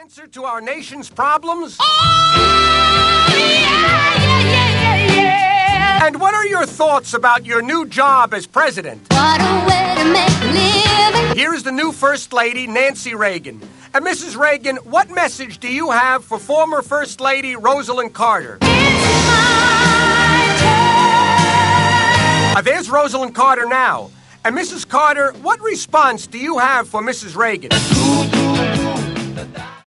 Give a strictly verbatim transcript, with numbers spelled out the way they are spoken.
answer to our nation's problems? Oh, yeah, yeah, yeah, yeah, yeah. And what are your thoughts about your new job as president? What a way to make a living. Here's the new First Lady, Nancy Reagan. And Missus Reagan, what message do you have for former First Lady Rosalind Carter? It's my turn. Uh, there's Rosalind Carter now. And Missus Carter, what response do you have for Missus Reagan?